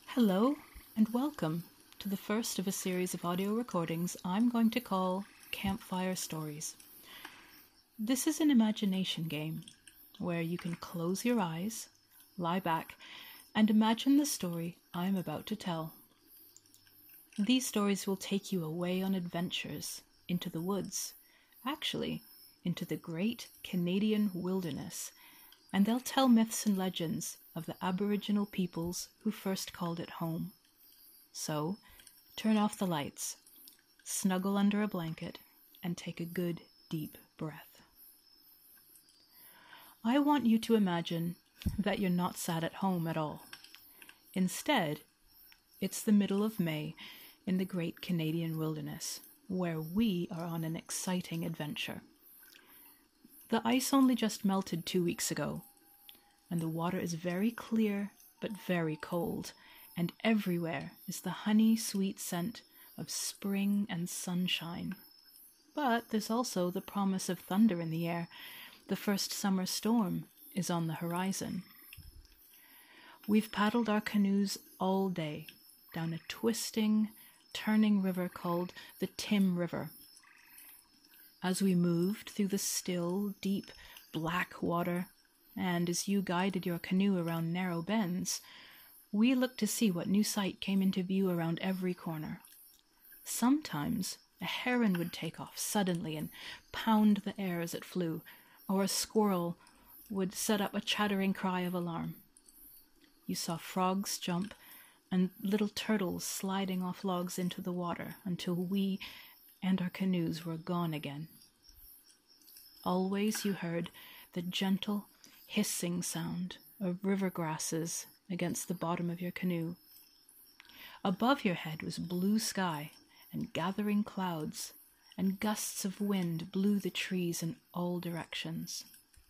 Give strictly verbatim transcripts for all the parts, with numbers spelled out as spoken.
Hello and welcome to the first of a series of audio recordings I'm going to call Campfire Stories. This is an imagination game where you can close your eyes, lie back, and imagine the story I'm about to tell. These stories will take you away on adventures into the woods, actually into the great Canadian wilderness, and they'll tell myths and legends of the Aboriginal peoples who first called it home. So, turn off the lights, snuggle under a blanket, and take a good, deep breath. I want you to imagine that you're not sat at home at all. Instead, it's the middle of May in the great Canadian wilderness, where we are on an exciting adventure. The ice only just melted two weeks ago, and the water is very clear but very cold, and everywhere is the honey-sweet scent of spring and sunshine. But there's also the promise of thunder in the air. The first summer storm is on the horizon. We've paddled our canoes all day down a twisting, turning river called the Tim River. As we moved through the still, deep, black water, and as you guided your canoe around narrow bends, we looked to see what new sight came into view around every corner. Sometimes a heron would take off suddenly and pound the air as it flew, or a squirrel would set up a chattering cry of alarm. You saw frogs jump and little turtles sliding off logs into the water until we and our canoes were gone again. Always you heard the gentle hissing sound of river grasses against the bottom of your canoe. Above your head was blue sky and gathering clouds, and gusts of wind blew the trees in all directions.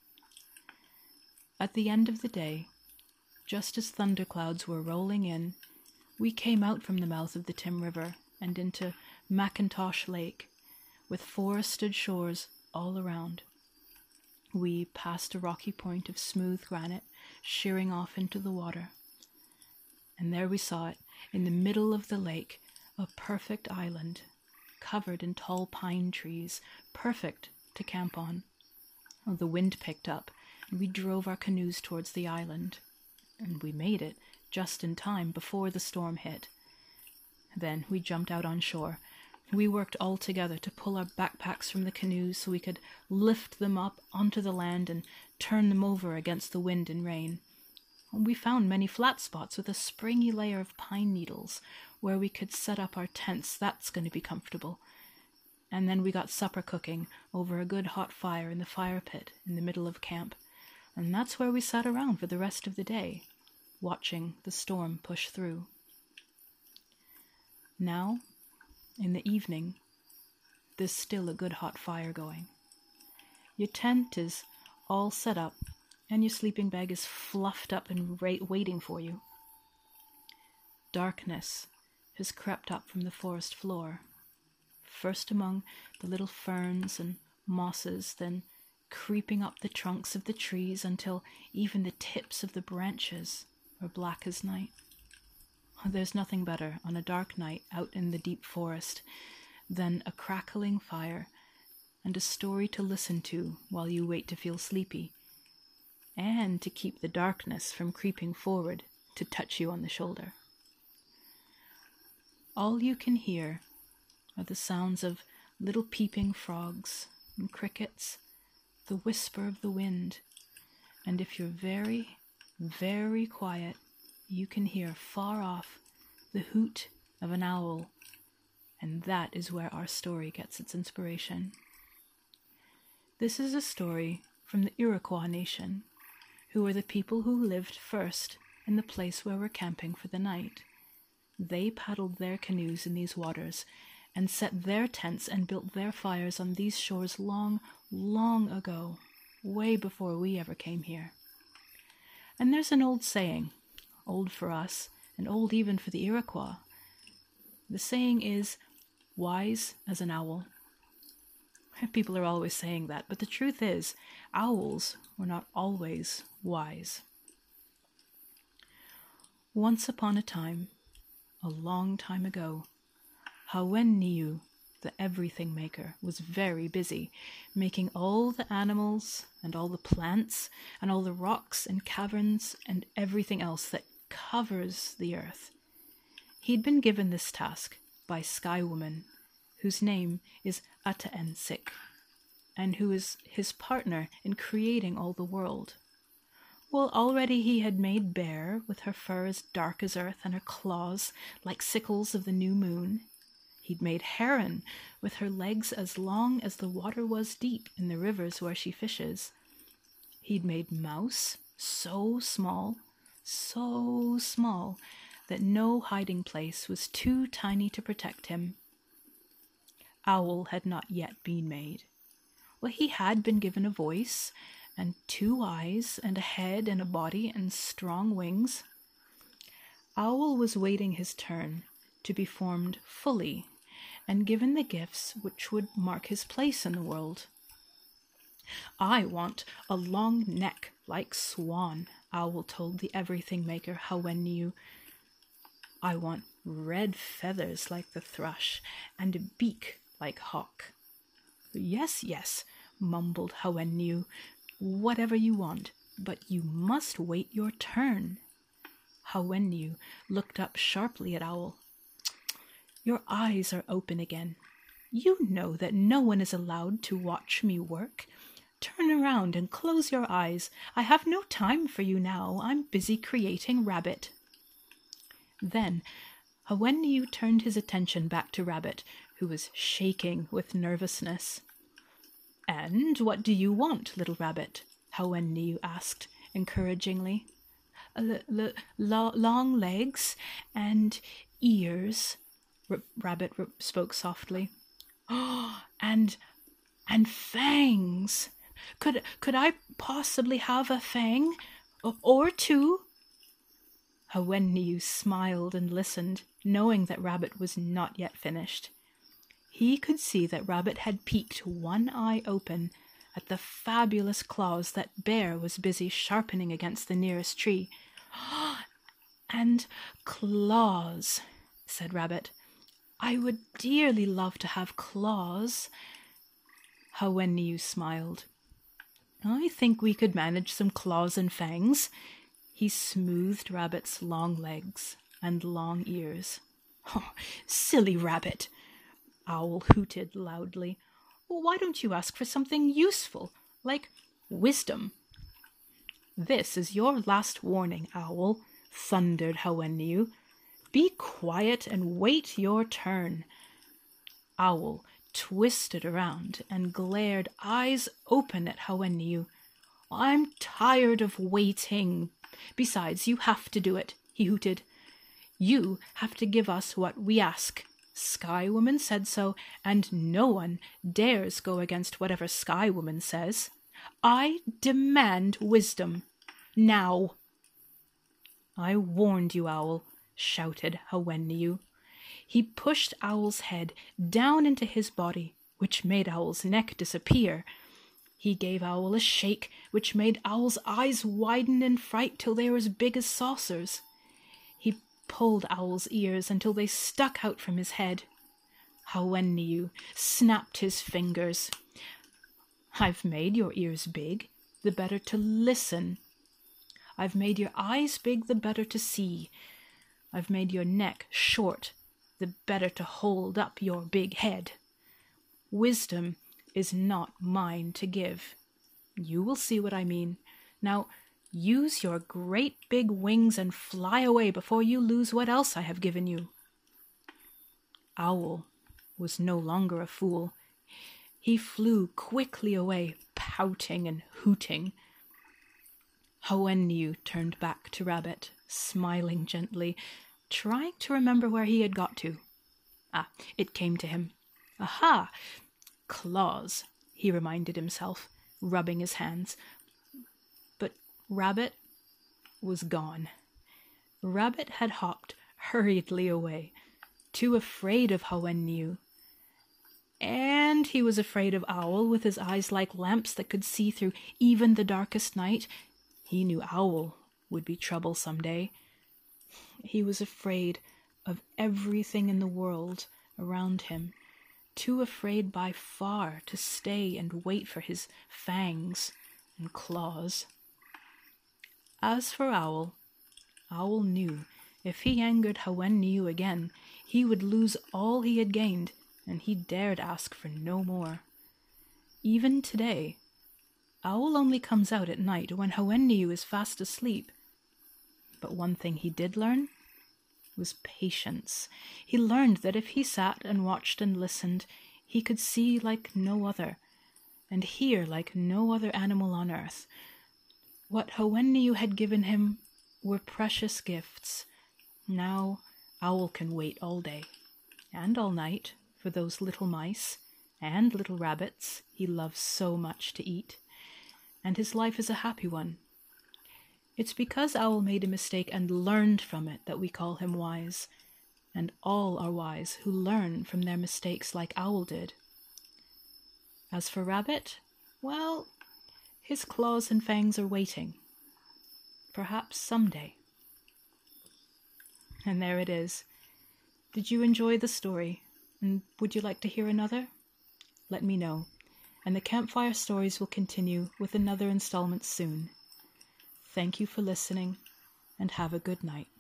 At the end of the day, just as thunderclouds were rolling in, we came out from the mouth of the Tim River and into Macintosh Lake, with forested shores all around. We passed a rocky point of smooth granite shearing off into the water, and there we saw it, in the middle of the lake, a perfect island, covered in tall pine trees, perfect to camp on. Oh, the wind picked up, and we drove our canoes towards the island, and we made it just in time before the storm hit. Then we jumped out on shore. We worked all together to pull our backpacks from the canoes so we could lift them up onto the land and turn them over against the wind and rain. We found many flat spots with a springy layer of pine needles where we could set up our tents. That's going to be comfortable. And then we got supper cooking over a good hot fire in the fire pit in the middle of camp. And that's where we sat around for the rest of the day, watching the storm push through. Now, in the evening, there's still a good hot fire going. Your tent is all set up, and your sleeping bag is fluffed up and ra- waiting for you. Darkness has crept up from the forest floor, first among the little ferns and mosses, then creeping up the trunks of the trees until even the tips of the branches are black as night. There's nothing better on a dark night out in the deep forest than a crackling fire and a story to listen to while you wait to feel sleepy, and to keep the darkness from creeping forward to touch you on the shoulder. All you can hear are the sounds of little peeping frogs and crickets, the whisper of the wind, and if you're very, very quiet, you can hear far off the hoot of an owl, and that is where our story gets its inspiration. This is a story from the Iroquois Nation, who are the people who lived first in the place where we're camping for the night. They paddled their canoes in these waters and set their tents and built their fires on these shores long, long ago, way before we ever came here. And there's an old saying, old for us, and old even for the Iroquois. The saying is, wise as an owl. People are always saying that, but the truth is, owls were not always wise. Once upon a time, a long time ago, Hawen-Niu, the everything maker, was very busy, making all the animals and all the plants and all the rocks and caverns and everything else that covers the earth. He'd been given this task by Sky Woman, whose name is Ata-En-Sik, and who is his partner in creating all the world. Well, already he had made Bear, with her fur as dark as earth and her claws like sickles of the new moon. He'd made Heron, with her legs as long as the water was deep in the rivers where she fishes. He'd made Mouse, so small, so small, that no hiding place was too tiny to protect him. Owl had not yet been made. Well, he had been given a voice, and two eyes, and a head, and a body, and strong wings. Owl was waiting his turn to be formed fully, and given the gifts which would mark his place in the world. "I want a long neck like Swan," Owl told the everything maker Hawen-Niu. "I want red feathers like the thrush, and a beak like hawk." "Yes, yes," mumbled Hawen-Niu, "whatever you want, but you must wait your turn." Hawen-Niu looked up sharply at Owl. "Your eyes are open again. You know that no one is allowed to watch me work. Turn around and close your eyes. I have no time for you now. I'm busy creating Rabbit." Then Hawen-Niu turned his attention back to Rabbit, who was shaking with nervousness. "And what do you want, little Rabbit?" Hawen-Niu asked encouragingly. L- l- lo- long legs and ears," R- Rabbit r- spoke softly. "Oh, and and fangs. Could could I possibly have a fang o- or two?" Hawen-Niu smiled and listened, knowing that Rabbit was not yet finished. He could see that Rabbit had peeked one eye open at the fabulous claws that Bear was busy sharpening against the nearest tree. "And claws," said Rabbit. "I would dearly love to have claws." Hawen-Niu smiled. "I think we could manage some claws and fangs." He smoothed Rabbit's long legs and long ears. "Oh, silly Rabbit!" Owl hooted loudly. "Why don't you ask for something useful, like wisdom?" "This is your last warning, Owl," thundered Hawen-Niu. "Be quiet and wait your turn." Owl twisted around and glared eyes open at Hawen-Niu. "I'm tired of waiting. Besides, you have to do it," he hooted. "You have to give us what we ask. Sky Woman said so, and no one dares go against whatever Sky Woman says. I demand wisdom. Now." "I warned you, Owl," shouted Hawen-Niu. He pushed Owl's head down into his body, which made Owl's neck disappear. He gave Owl a shake, which made Owl's eyes widen in fright till they were as big as saucers. He pulled Owl's ears until they stuck out from his head. Hawen-Niu snapped his fingers. "I've made your ears big, the better to listen. I've made your eyes big, the better to see. I've made your neck short, the better to hold up your big head. Wisdom is not mine to give. You will see what I mean. Now, use your great big wings and fly away before you lose what else I have given you." Owl was no longer a fool. He flew quickly away, pouting and hooting. Hawen-Niu turned back to Rabbit, smiling gently, trying to remember where he had got to. Ah, it came to him. Aha! Claws, he reminded himself, rubbing his hands. But Rabbit was gone. Rabbit had hopped hurriedly away, too afraid of Hawen-Niu. And he was afraid of Owl, with his eyes like lamps that could see through even the darkest night. He knew Owl would be trouble some day. He was afraid of everything in the world around him, too afraid by far to stay and wait for his fangs and claws. As for Owl, Owl knew if he angered Hauenniu again, he would lose all he had gained, and he dared ask for no more. Even today, Owl only comes out at night when Hauenniu is fast asleep. But one thing he did learn was patience. He learned that if he sat and watched and listened, he could see like no other, and hear like no other animal on earth. What Hauenniu had given him were precious gifts. Now Owl can wait all day and all night for those little mice and little rabbits he loves so much to eat, and his life is a happy one. It's because Owl made a mistake and learned from it that we call him wise, and all are wise who learn from their mistakes like Owl did. As for Rabbit, well, his claws and fangs are waiting. Perhaps someday. And there it is. Did you enjoy the story? And would you like to hear another? Let me know. And the Campfire Stories will continue with another installment soon. Thank you for listening, and have a good night.